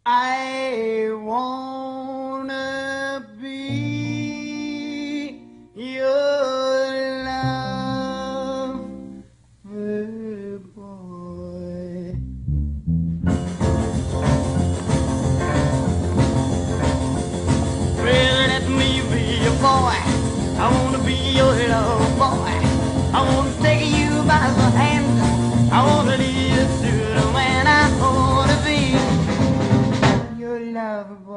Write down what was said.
I wanna be your lover boy. Well, let me be your boy. I wanna be your love boy. I wanna take you by the hand. I wanna lead you to the man. I wanna be your lover boy.